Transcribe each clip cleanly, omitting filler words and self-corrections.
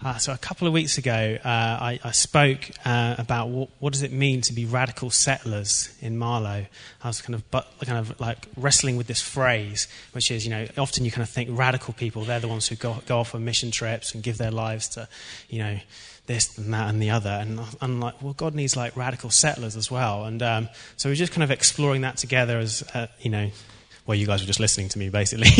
So a couple of weeks ago, I spoke about what does it mean to be radical settlers in Marlow. I was kind of like wrestling with this phrase, which is, often you kind of think radical people, they're the ones who go off on mission trips and give their lives to, this and that and the other. And I'm like, well, God needs like radical settlers as well. And so we're just kind of exploring that together as, well, you guys were just listening to me, basically.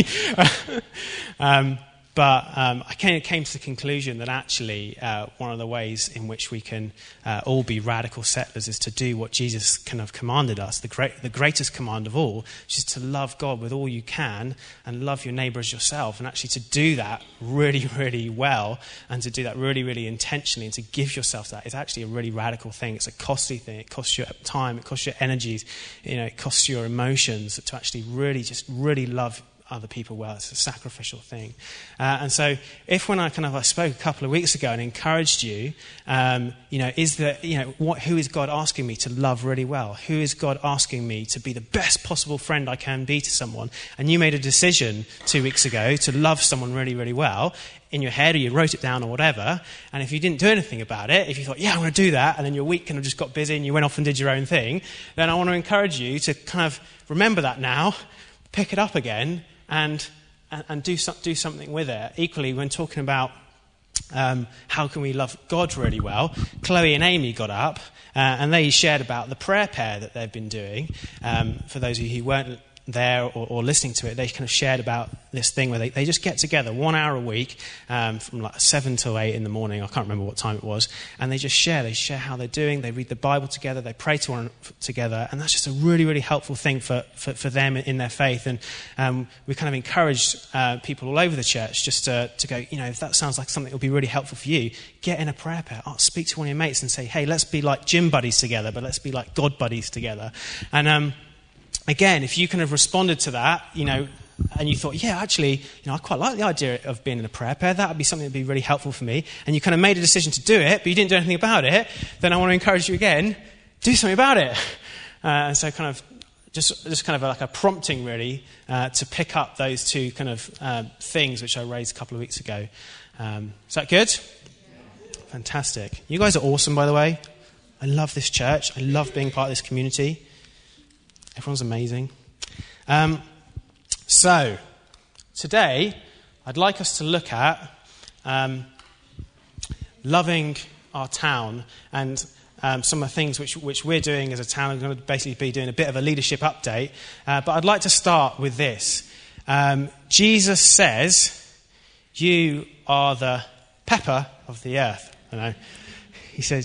But I came to the conclusion that actually one of the ways in which we can all be radical settlers is to do what Jesus kind of commanded us, the greatest command of all, which is to love God with all you can and love your neighbour as yourself. And actually to do that really, really well and to do that really, really intentionally and to give yourself that is actually a really radical thing. It's a costly thing. It costs you time. It costs your energies. It costs your emotions to actually really love other people well. It's a sacrificial thing. And so if when I spoke a couple of weeks ago and encouraged you, who is God asking me to love really well? Who is God asking me to be the best possible friend I can be to someone? And you made a decision 2 weeks ago to love someone really, really well in your head, or you wrote it down or whatever, and if you didn't do anything about it, if you thought, yeah, I want to do that, and then your week kind of just got busy and you went off and did your own thing, then I want to encourage you to kind of remember that now, pick it up again, and do something with it. Equally, when talking about how can we love God really well, Chloe and Amy got up and they shared about the prayer pair that they've been doing. For those of you who weren't there or listening to it, they kind of shared about this thing where they just get together 1 hour a week from like 7 till 8 in the morning. I can't remember what time it was. And they just share. They share how they're doing. They read the Bible together. They pray together. And that's just a really, really helpful thing for them in their faith. And we kind of encouraged people all over the church just to go, if that sounds like something that would be really helpful for you, get in a prayer pair. Speak to one of your mates and say, hey, let's be like gym buddies together, but let's be like God buddies together. And again, if you kind of responded to that, and you thought, yeah, actually, I quite like the idea of being in a prayer pair. That would be something that would be really helpful for me. And you kind of made a decision to do it, but you didn't do anything about it. Then I want to encourage you again, do something about it. And so kind of just kind of like a prompting, really, to pick up those two kind of things which I raised a couple of weeks ago. Is that good? Yeah. Fantastic. You guys are awesome, by the way. I love this church. I love being part of this community. Everyone's amazing. So, today, I'd like us to look at loving our town and some of the things which we're doing as a town. I'm going to basically be doing a bit of a leadership update. But I'd like to start with this. Jesus says, you are the pepper of the earth. I know. He says,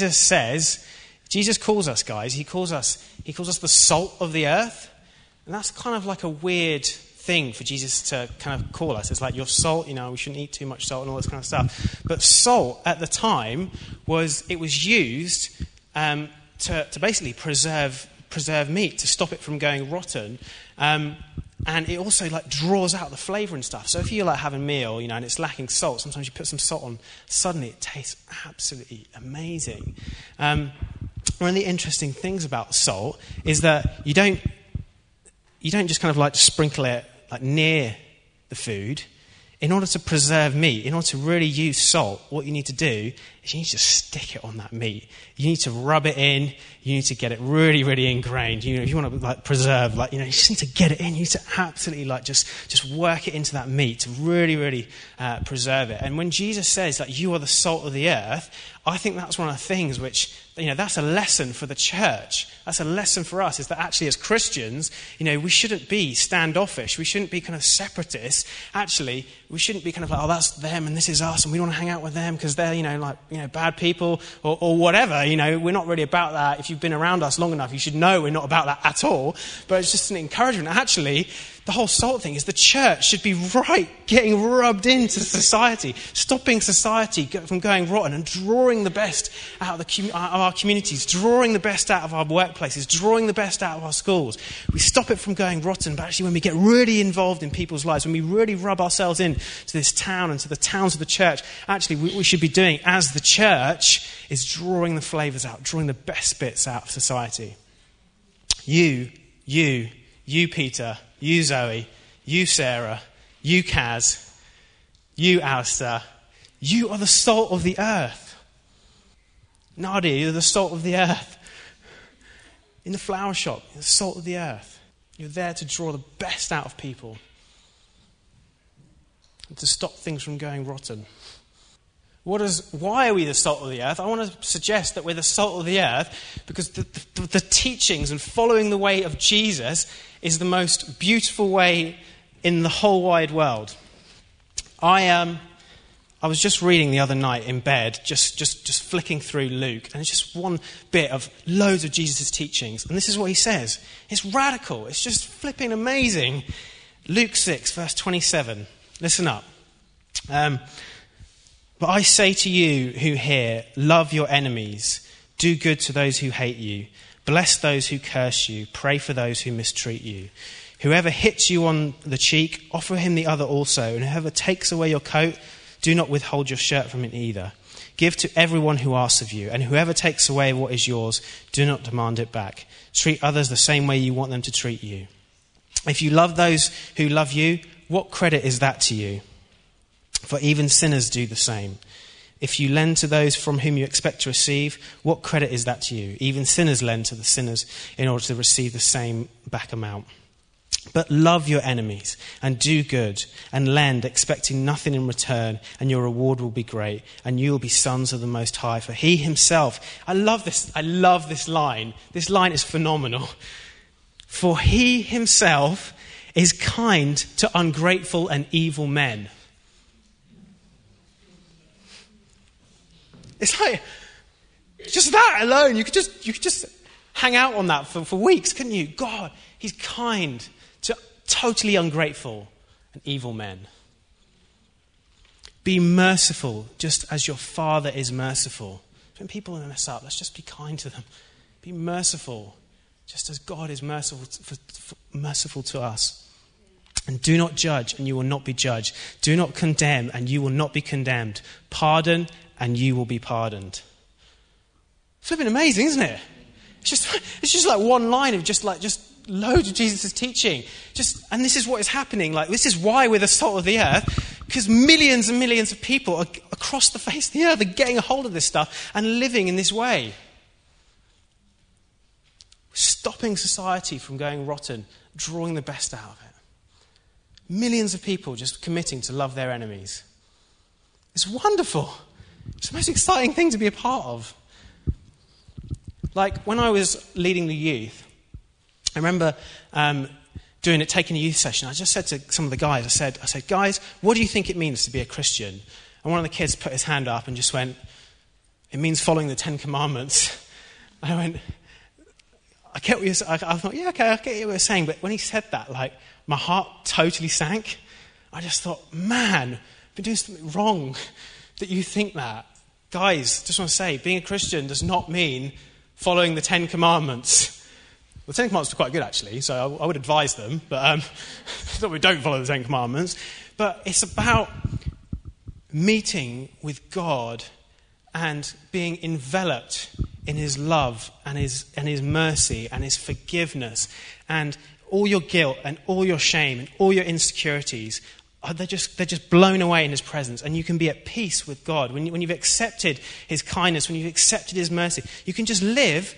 Jesus calls us, guys, he calls us the salt of the earth. And that's kind of like a weird thing for Jesus to kind of call us. It's like, you're salt, we shouldn't eat too much salt and all this kind of stuff. But salt at the time was used to basically preserve meat, to stop it from going rotten. And it also like draws out the flavour and stuff. So if you're like having a meal, and it's lacking salt, sometimes you put some salt on, suddenly it tastes absolutely amazing. One of the interesting things about salt is that you don't just kind of like sprinkle it like near the food. In order to preserve meat, in order to really use salt, what you need to do is you need to stick it on that meat. You need to rub it in. You need to get it really, really ingrained. If you want to like preserve, you just need to get it in. You need to absolutely like just work it into that meat to really, really preserve it. And when Jesus says that you are the salt of the earth, I think that's one of the things which, that's a lesson for the church. That's a lesson for us, is that actually as Christians, we shouldn't be standoffish. We shouldn't be kind of separatists. Actually, we shouldn't be kind of like, oh, that's them and this is us and we don't want to hang out with them because they're, bad people or whatever. We're not really about that. If you've been around us long enough, you should know we're not about that at all. But it's just an encouragement. Actually, the whole salt thing is the church should be getting rubbed into society, stopping society from going rotten and drawing the best out of our communities, drawing the best out of our workplaces, drawing the best out of our schools. We stop it from going rotten, but actually when we get really involved in people's lives, when we really rub ourselves in to this town and to the towns of the church, actually what we should be doing as the church is drawing the flavours out, drawing the best bits out of society. You Peter, you Zoe, you Sarah, you Kaz, you Alistair, You are the salt of the earth. Nadia, you're the salt of the earth. In the flower shop, you're the salt of the earth. You're there to draw the best out of people and to stop things from going rotten. Why are we the salt of the earth? I want to suggest that we're the salt of the earth because the teachings and following the way of Jesus is the most beautiful way in the whole wide world. I was just reading the other night in bed, just flicking through Luke, and it's just one bit of loads of Jesus' teachings. And this is what he says. It's radical. It's just flipping amazing. Luke 6, verse 27. Listen up. But I say to you who hear, love your enemies, do good to those who hate you, bless those who curse you, pray for those who mistreat you. Whoever hits you on the cheek, offer him the other also, and whoever takes away your coat, do not withhold your shirt from him either. Give to everyone who asks of you, and whoever takes away what is yours, do not demand it back. Treat others the same way you want them to treat you. If you love those who love you, what credit is that to you? For even sinners do the same. If you lend to those from whom you expect to receive, what credit is that to you? Even sinners lend to the sinners in order to receive the same back amount. But love your enemies and do good and lend, expecting nothing in return, and your reward will be great, and you will be sons of the Most High. For he himself, I love this line. This line is phenomenal. For he himself is kind to ungrateful and evil men. It's like, just that alone, you could just hang out on that for weeks, couldn't you? God, he's kind to totally ungrateful and evil men. Be merciful just as your Father is merciful. When people mess up, let's just be kind to them. Be merciful just as God is merciful to us. And do not judge, and you will not be judged. Do not condemn, and you will not be condemned. Pardon, and you will be pardoned. Flipping amazing, isn't it? It's just like one line of just loads of Jesus' teaching. And this is what is happening. Like, this is why we're the salt of the earth, because millions and millions of people across the face of the earth are getting a hold of this stuff and living in this way. Stopping society from going rotten, drawing the best out of it. Millions of people just committing to love their enemies. It's wonderful. It's the most exciting thing to be a part of. Like, when I was leading the youth, I remember taking a youth session. I just said to some of the guys, I said, guys, what do you think it means to be a Christian? And one of the kids put his hand up and just went, it means following the 10 Commandments. And I went, I get what you're saying. I thought, yeah, okay, I get what you're saying. But when he said that, my heart totally sank. I just thought, man, I've been doing something wrong that you think that. Guys, just want to say, being a Christian does not mean following the 10 Commandments. The 10 Commandments are quite good, actually, so I would advise them. But not we don't follow the 10 Commandments. But it's about meeting with God and being enveloped in his love and his mercy and his forgiveness, and all your guilt and all your shame and all your insecurities, they're just blown away in his presence, and you can be at peace with God. When you've accepted his kindness, when you've accepted his mercy, you can just live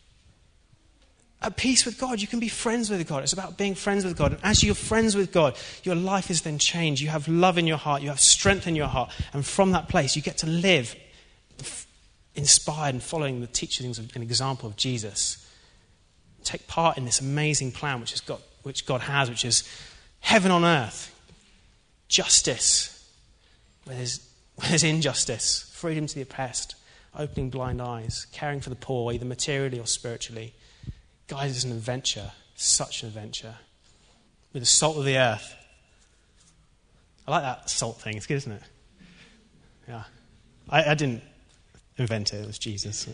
at peace with God. You can be friends with God. It's about being friends with God. And as you're friends with God, your life is then changed. You have love in your heart. You have strength in your heart. And from that place, you get to live inspired and following the teachings of an example of Jesus. Take part in this amazing plan which God has, which is heaven on earth, justice where there's injustice, freedom to the oppressed, opening blind eyes, caring for the poor, either materially or spiritually. Guys, it's an adventure, such an adventure. We're the salt of the earth. I like that salt thing, it's good, isn't it? Yeah. I didn't invent it was Jesus.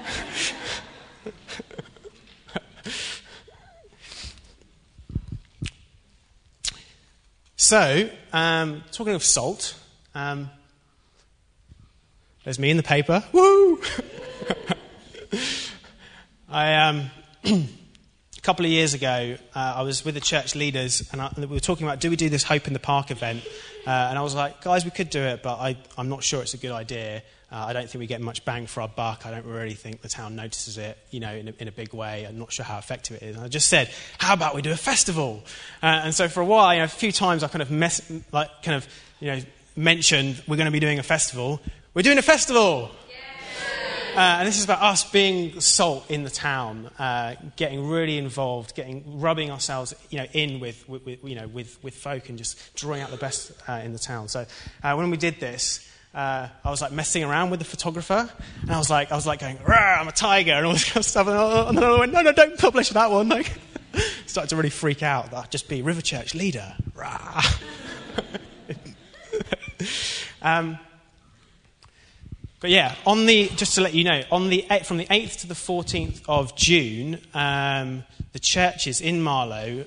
So, talking of salt, there's me in the paper. Woo! A couple of years ago, I was with the church leaders, and we were talking about, do we do this Hope in the Park event? And I was like, guys, we could do it, but I'm not sure it's a good idea. I don't think we get much bang for our buck. I don't really think the town notices it, in a big way. I'm not sure how effective it is. And I just said, how about we do a festival? And so for a while, a few times I kind of mentioned we're going to be doing a festival. We're doing a festival! And this is about us being salt in the town, getting really involved, rubbing ourselves, in with folk and just drawing out the best in the town. So when we did this, I was like messing around with the photographer, and I was like going, "Rah, I'm a tiger," and all this kind of stuff. And then I went, "No, don't publish that one." Started to really freak out. I'd just be River Church leader. Rah. But yeah, just to let you know, from the 8th to the 14th of June, the churches in Marlow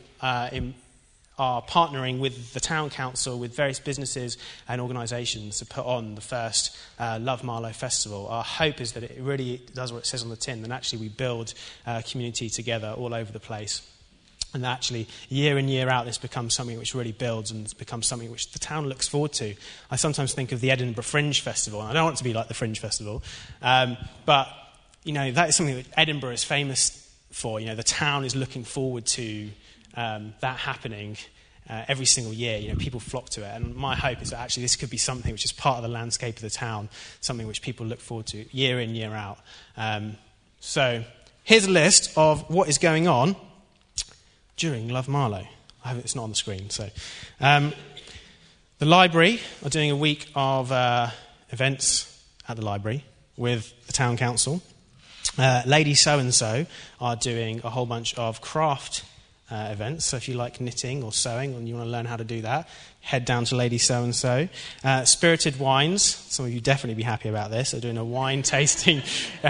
are partnering with the town council, with various businesses and organisations to put on the first Love Marlow Festival. Our hope is that it really does what it says on the tin, and actually we build community together all over the place. And actually, year in, year out, this becomes something which really builds and becomes something which the town looks forward to. I sometimes think of the Edinburgh Fringe Festival, and I don't want it to be like the Fringe Festival, but, that is something that Edinburgh is famous for. The town is looking forward to that happening every single year. People flock to it. And my hope is that actually this could be something which is part of the landscape of the town, something which people look forward to year in, year out. So here's a list of what is going on during Love Marlow. It's not on the screen. So, the library are doing a week of events at the library with the town council. Lady So-and-so are doing a whole bunch of craft events. So if you like knitting or sewing and you want to learn how to do that, head down to Lady So-and-so. Spirited Wines, some of you definitely be happy about this. They're doing a wine tasting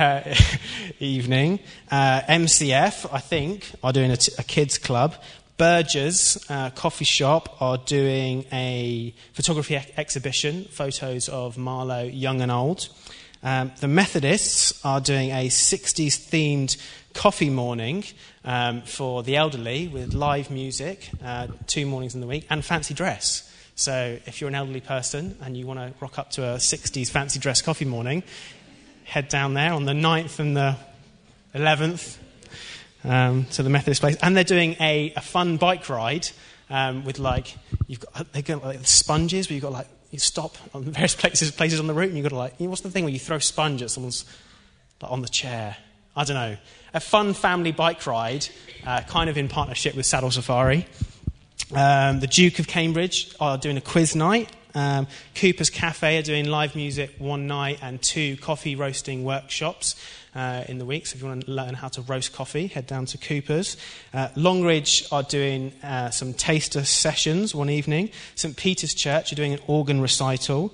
evening. MCF, I think, are doing a kids club. Burgers Coffee Shop are doing a photography exhibition, photos of Marlow, young and old. The Methodists are doing a 60s themed coffee morning for the elderly with live music 2 mornings in the week, and fancy dress. So if you're an elderly person and you want to rock up to a 60s fancy dress coffee morning, head down there on the 9th and the 11th to the Methodist place. And they're doing a fun bike ride with they've got sponges where you've got you stop on various places on the route, and you've got to what's the thing where you throw sponge at someone's on the chair? I don't know. A fun family bike ride, kind of in partnership with Saddle Safari. The Duke of Cambridge are doing a quiz night. Cooper's Cafe are doing live music one night and 2 coffee roasting workshops in the week. So if you want to learn how to roast coffee, head down to Cooper's. Longridge are doing some taster sessions one evening. St. Peter's Church are doing an organ recital.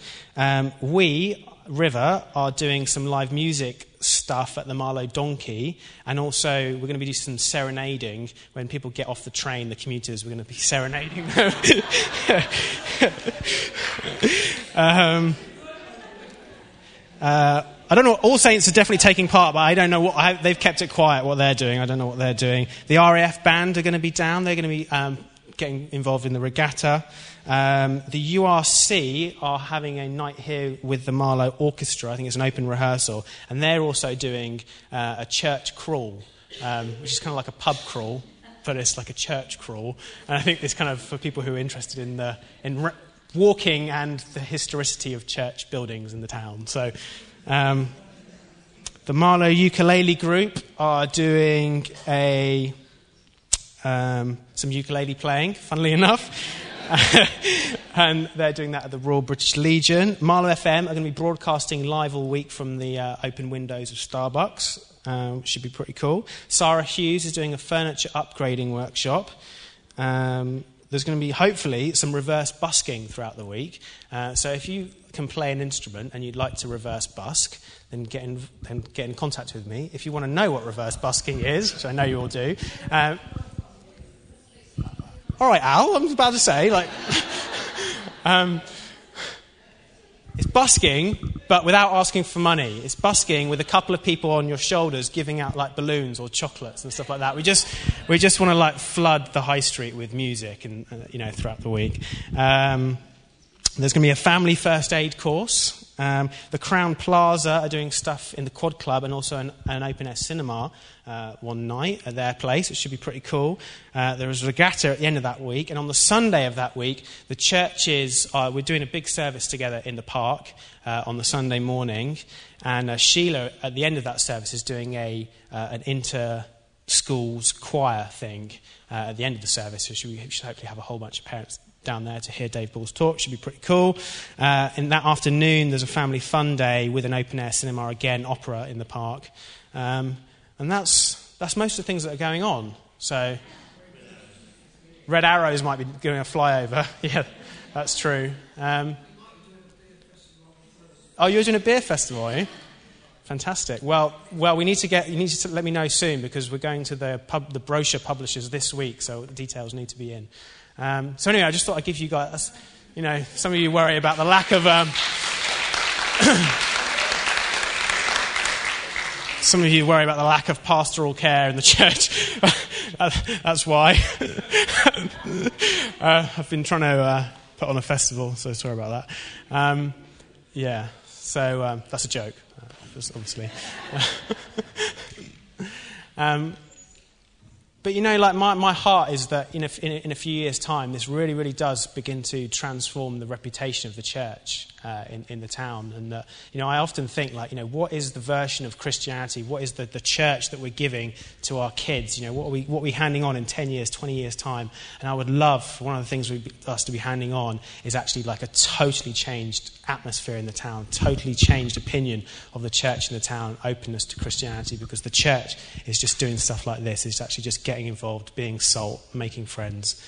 River are doing some live music stuff at the Marlow Donkey, and also we're going to be doing some serenading. When people get off the train, the commuters, we're going to be serenading them. I don't know. All Saints are definitely taking part, but I don't know they've kept it quiet what they're doing. I don't know what they're doing. The RAF band are going to be down. They're going to be getting involved in the regatta. The URC are having a night here with the Marlow Orchestra. I think it's an open rehearsal. And they're also doing a church crawl, which is kind of like a pub crawl, but it's like a church crawl. And I think it's kind of for people who are interested in walking and the historicity of church buildings in the town. So the Marlow Ukulele Group are doing some ukulele playing, funnily enough. And they're doing that at the Royal British Legion. Marlow FM are going to be broadcasting live all week from the open windows of Starbucks, which should be pretty cool. Sarah Hughes is doing a furniture upgrading workshop. There's going to be, hopefully, some reverse busking throughout the week. So if you can play an instrument and you'd like to reverse busk, then get in contact with me. If you want to know what reverse busking is, which I know you all do. All right, Al, I was about to say, it's busking, but without asking for money. It's busking with a couple of people on your shoulders giving out like balloons or chocolates and stuff like that. We just want to like flood the high street with music and throughout the week. There's going to be a family first aid course. The Crown Plaza are doing stuff in the Quad Club and also an open-air cinema one night at their place. It should be pretty cool. There is a regatta at the end of that week. And on the Sunday of that week, the churches, we're doing a big service together in the park on the Sunday morning. And Sheila, at the end of that service, is doing an inter-schools choir thing at the end of the service. So we should hopefully have a whole bunch of parents down there to hear Dave Ball's talk. Should be pretty cool. In that afternoon, there's a family fun day with an open-air cinema, again, opera in the park. And that's most of the things that are going on. So Red Arrows might be doing a flyover. Yeah, that's true. You're doing a beer festival, are you? Fantastic. Well, you need to let me know soon, because we're going to the brochure publishers this week, so the details need to be in. So anyway, I just thought I'd give you guys, some of you worry about the lack of, some of you worry about the lack of pastoral care in the church. That's why. I've been trying to put on a festival, so sorry about that. So that's a joke, obviously. But my heart is that in a few years' time, this really, really does begin to transform the reputation of the church in the town. And I often think what is the version of Christianity? What is the church that we're giving to our kids? What are we handing on in 10 years, 20 years' time? And I would love one of the things us to be handing on is actually like a totally changed atmosphere in the town, totally changed opinion of the church in the town, openness to Christianity, because the church is just doing stuff like this. It's actually just getting involved, being salt, making friends.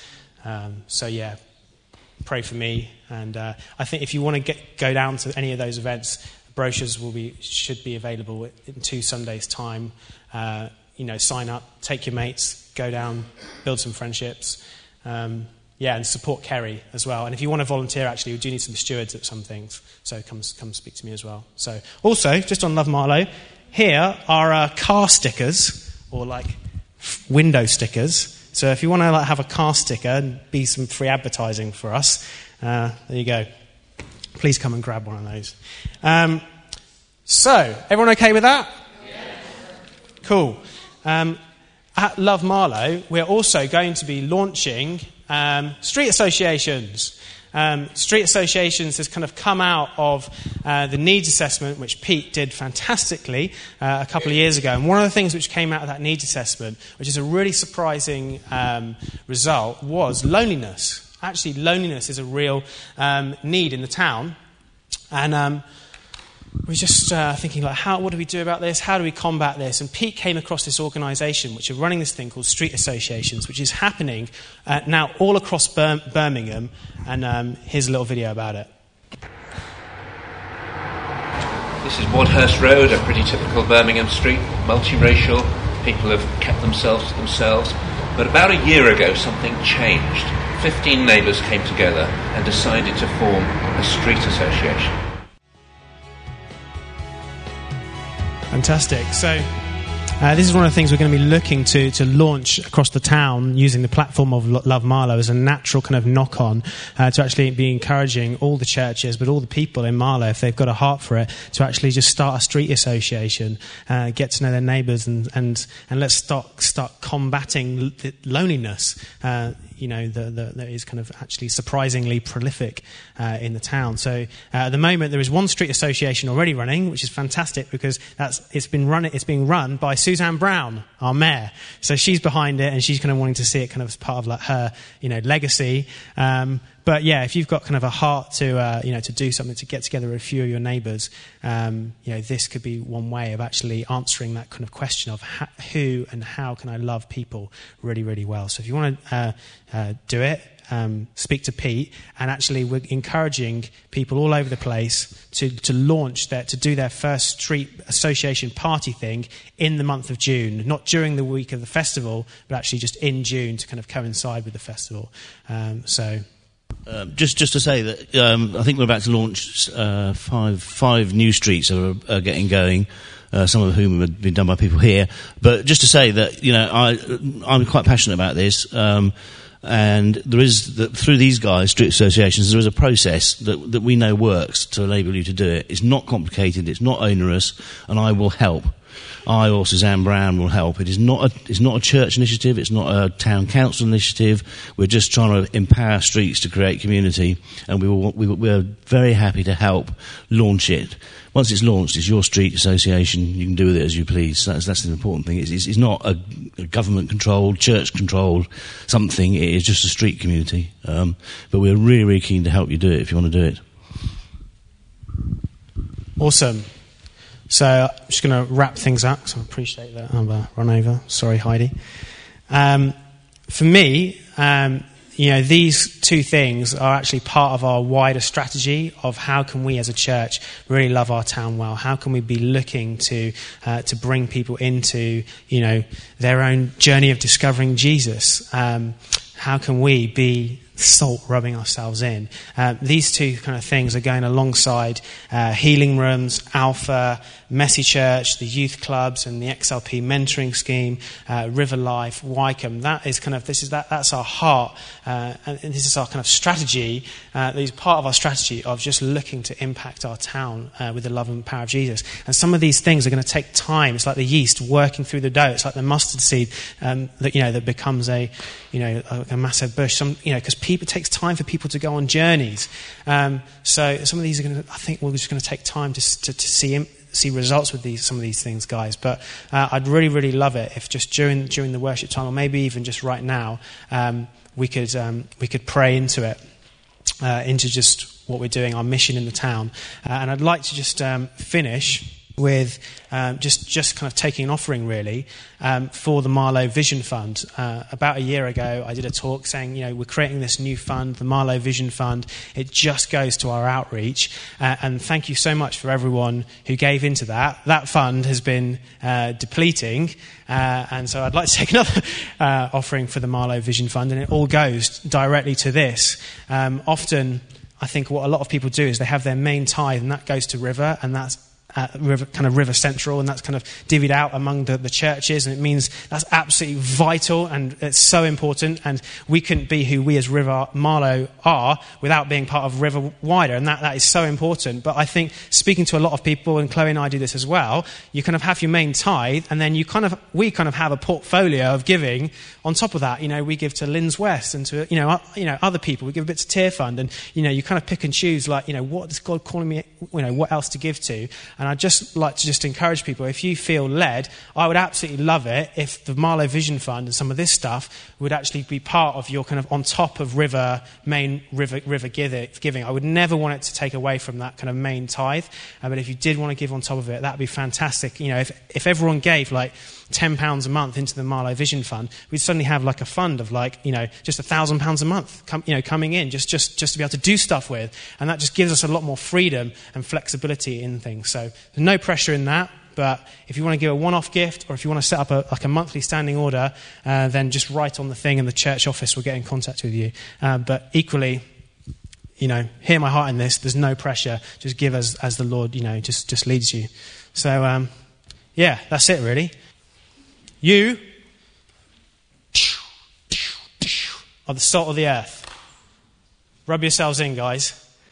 Pray for me. And I think if you want to go down to any of those events, brochures should be available in 2 Sundays' time. Sign up, take your mates, go down, build some friendships. And support Kerry as well. And if you want to volunteer, actually, we do need some stewards at some things. So come speak to me as well. So also, just on Love Marlow, here are car stickers, or window stickers. So if you want to have a car sticker and be some free advertising for us, there you go. Please come and grab one of those. So, everyone okay with that? Yes. Cool. At Love Marlow, we're also going to be launching street associations. Street associations has kind of come out of the needs assessment, which Pete did fantastically a couple of years ago. And one of the things which came out of that needs assessment, which is a really surprising result, was loneliness. Actually, loneliness is a real need in the town. And we're just thinking, what do we do about this? How do we combat this? And Pete came across this organisation which are running this thing called Street Associations, which is happening now all across Birmingham. And here's a little video about it. This is Wadhurst Road, a pretty typical Birmingham street, multiracial. People have kept themselves to themselves. But about a year ago, something changed. 15 neighbours came together and decided to form a street association. Fantastic. So this is one of the things we're going to be looking to launch across the town using the platform of Love Marlow as a natural kind of knock-on to actually be encouraging all the churches, but all the people in Marlow, if they've got a heart for it, to actually just start a street association, get to know their neighbours, and let's start combating loneliness. That is kind of actually surprisingly prolific in the town. So at the moment there is one street association already running, which is fantastic because it's being run by Suzanne Brown, our mayor. So she's behind it, and she's kind of wanting to see it kind of as part of her legacy. But yeah, if you've got kind of a heart to do something, to get together with a few of your neighbours, this could be one way of actually answering that kind of question of who and how can I love people really, really well. So if you want to do it, speak to Pete, and actually we're encouraging people all over the place to do their first street association party thing in the month of June, not during the week of the festival, but actually just in June to kind of coincide with the festival. So Just to say that I think we're about to launch five new streets are getting going. Some of whom have been done by people here. But just to say that, I'm quite passionate about this. And there is, through these guys, street associations, there is a process that we know works to enable you to do it. It's not complicated, it's not onerous, and I will help. I or Suzanne Brown will help. It's not a church initiative, it's not a town council initiative. We're just trying to empower streets to create community, and we're very happy to help launch it. Once it's launched, it's your street association. You can do with it as you please. That's the important thing. It's not a government-controlled, church-controlled something. It is just a street community. But we're really, really keen to help you do it if you want to do it. Awesome. So I'm just going to wrap things up, so I appreciate that I've run over. Sorry, Heidi. For me, these two things are actually part of our wider strategy of how can we as a church really love our town well. How can we be looking to bring people into, their own journey of discovering Jesus? How can we be salt rubbing ourselves in? These two kind of things are going alongside healing rooms, Alpha, Messy Church, the youth clubs, and the XLP mentoring scheme, River Life, Wycombe. That's our heart, and this is our kind of strategy. This is part of our strategy of just looking to impact our town with the love and power of Jesus. And some of these things are going to take time. It's like the yeast working through the dough. It's like the mustard seed that becomes a massive bush. Because it takes time for people to go on journeys. So some of these are I think we're just going to take time to see results with some of these things, guys. But I'd really, really love it if just during the worship time, or maybe even just right now, we could pray into it, into just what we're doing, our mission in the town. And I'd like to just finish with just kind of taking an offering, really, for the Marlow Vision Fund. About a year ago, I did a talk saying, we're creating this new fund, the Marlow Vision Fund. It just goes to our outreach. And thank you so much for everyone who gave into that. That fund has been depleting. And so I'd like to take another offering for the Marlow Vision Fund, and it all goes directly to this. Often, I think what a lot of people do is they have their main tithe, and that goes to River, and that's River Central, and that's kind of divvied out among the churches, and it means that's absolutely vital, and it's so important, and we couldn't be who we as River Marlow are without being part of River Wider, and that is so important. But I think speaking to a lot of people, and Chloe and I do this as well, you kind of have your main tithe, and then we kind of have a portfolio of giving on top of that. We give to Linz West and to other people. We give a bit to Tear Fund, and you kind of pick and choose, what is God calling me, what else to give to. And I'd just like to just encourage people, if you feel led, I would absolutely love it if the Marlow Vision Fund and some of this stuff would actually be part of your kind of on top of River giving. I would never want it to take away from that kind of main tithe. But if you did want to give on top of it, that would be fantastic. If everyone gave £10 a month into the Marlow Vision Fund, we'd suddenly have a fund of just £1,000 a month coming in just to be able to do stuff with, and that just gives us a lot more freedom and flexibility in things. So there's no pressure in that, but if you want to give a one-off gift, or if you want to set up a monthly standing order, then just write on the thing and the church office will get in contact with you. But equally, hear my heart in this, there's no pressure, just give as the Lord just leads you. So that's it really. You are the salt of the earth. Rub yourselves in, guys.